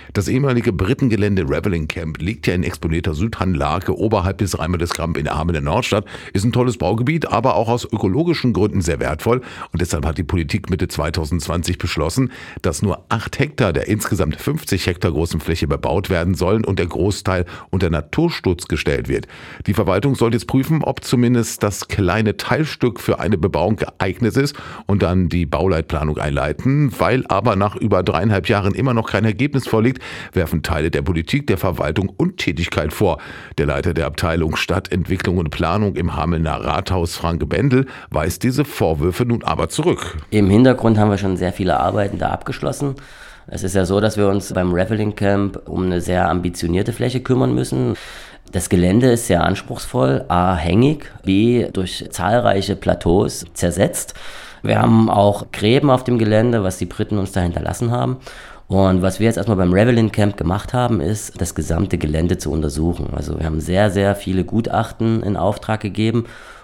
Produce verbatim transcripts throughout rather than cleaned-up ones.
Das ehemalige Britengelände Reveling Camp liegt ja in exponierter Südhanglage oberhalb des Reimerleskamp in der Hamelner Nordstadt. Ist ein tolles Baugebiet, aber auch aus ökologischen Gründen sehr wertvoll. Und deshalb hat die Politik Mitte zweitausendzwanzig beschlossen, dass nur acht Hektar der insgesamt fünfzig Hektar großen Fläche bebaut werden sollen und der Großteil unter Naturschutz gestellt wird. Die Verwaltung soll jetzt prüfen, ob zumindest das kleine Teilstück für eine Bebauung geeignet ist und dann die Bauleitplanung einleiten. Weil aber nach über dreieinhalb Jahren immer noch kein Ergebnis vorliegt, werfen Teile der Politik der Verwaltung Untätigkeit vor. Der Leiter der Abteilung Stadtentwicklung und Planung im Hamelner Rathaus, Frank Bendel, weist diese Vorwürfe nun aber zurück. Im Hintergrund haben wir schon sehr viele Arbeiten da abgeschlossen. Es ist ja so, dass wir uns beim Reveling Camp um eine sehr ambitionierte Fläche kümmern müssen. Das Gelände ist sehr anspruchsvoll, a. hängig, b. durch zahlreiche Plateaus zersetzt. Wir haben auch Gräben auf dem Gelände, was die Briten uns da hinterlassen haben. Und was wir jetzt erstmal beim Reveling Camp gemacht haben, ist, das gesamte Gelände zu untersuchen. Also wir haben sehr, sehr viele Gutachten in Auftrag gegeben,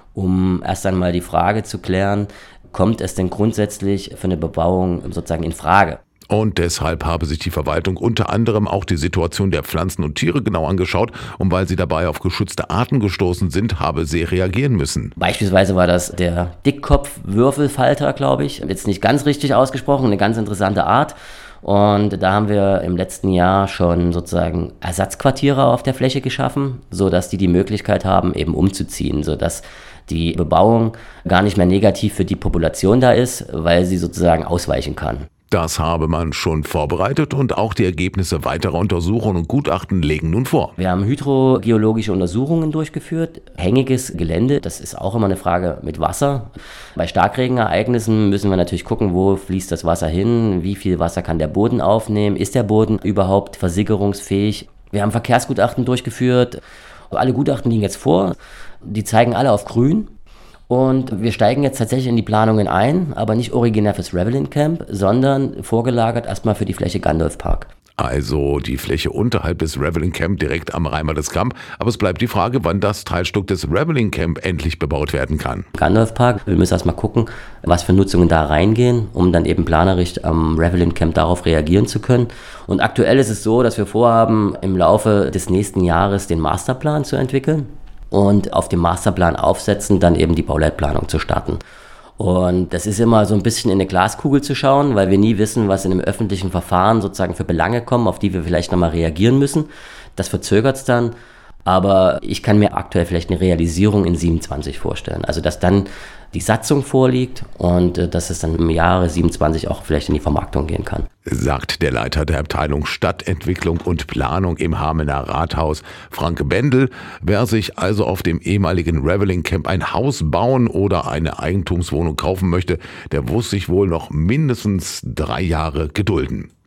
um erst einmal die Frage zu klären, kommt es denn grundsätzlich für eine Bebauung sozusagen in Frage? Und deshalb habe sich die Verwaltung unter anderem auch die Situation der Pflanzen und Tiere genau angeschaut. Und weil sie dabei auf geschützte Arten gestoßen sind, habe sie reagieren müssen. Beispielsweise war das der Dickkopf-Würfelfalter, glaube ich. Jetzt nicht ganz richtig ausgesprochen, eine ganz interessante Art. Und da haben wir im letzten Jahr schon sozusagen Ersatzquartiere auf der Fläche geschaffen, sodass die die Möglichkeit haben, eben umzuziehen, sodass die Bebauung gar nicht mehr negativ für die Population da ist, weil sie sozusagen ausweichen kann. Das habe man schon vorbereitet und auch die Ergebnisse weiterer Untersuchungen und Gutachten legen nun vor. Wir haben hydrogeologische Untersuchungen durchgeführt. Hängiges Gelände, das ist auch immer eine Frage mit Wasser. Bei Starkregenereignissen müssen wir natürlich gucken, wo fließt das Wasser hin, wie viel Wasser kann der Boden aufnehmen, ist der Boden überhaupt versickerungsfähig. Wir haben Verkehrsgutachten durchgeführt. Alle Gutachten liegen jetzt vor, die zeigen alle auf grün. Und wir steigen jetzt tatsächlich in die Planungen ein, aber nicht originär fürs Reveling Camp, sondern vorgelagert erstmal für die Fläche Gandalf Park. Also die Fläche unterhalb des Reveling Camp direkt am Reimerleskamp. Aber es bleibt die Frage, wann das Teilstück des Reveling Camp endlich bebaut werden kann. Gandalf Park, wir müssen erstmal gucken, was für Nutzungen da reingehen, um dann eben planerisch am Reveling Camp darauf reagieren zu können. Und aktuell ist es so, dass wir vorhaben, im Laufe des nächsten Jahres den Masterplan zu entwickeln und auf dem Masterplan aufsetzen, dann eben die Bauleitplanung zu starten. Und das ist immer so ein bisschen in eine Glaskugel zu schauen, weil wir nie wissen, was in einem öffentlichen Verfahren sozusagen für Belange kommen, auf die wir vielleicht nochmal reagieren müssen. Das verzögert es dann. Aber ich kann mir aktuell vielleicht eine Realisierung in siebenundzwanzig vorstellen. Also dass dann die Satzung vorliegt und äh, dass es dann im Jahre siebenundzwanzig auch vielleicht in die Vermarktung gehen kann. Sagt der Leiter der Abteilung Stadtentwicklung und Planung im Hamelner Rathaus, Frank Bendel. Wer sich also auf dem ehemaligen Reveling Camp ein Haus bauen oder eine Eigentumswohnung kaufen möchte, der muss sich wohl noch mindestens drei Jahre gedulden.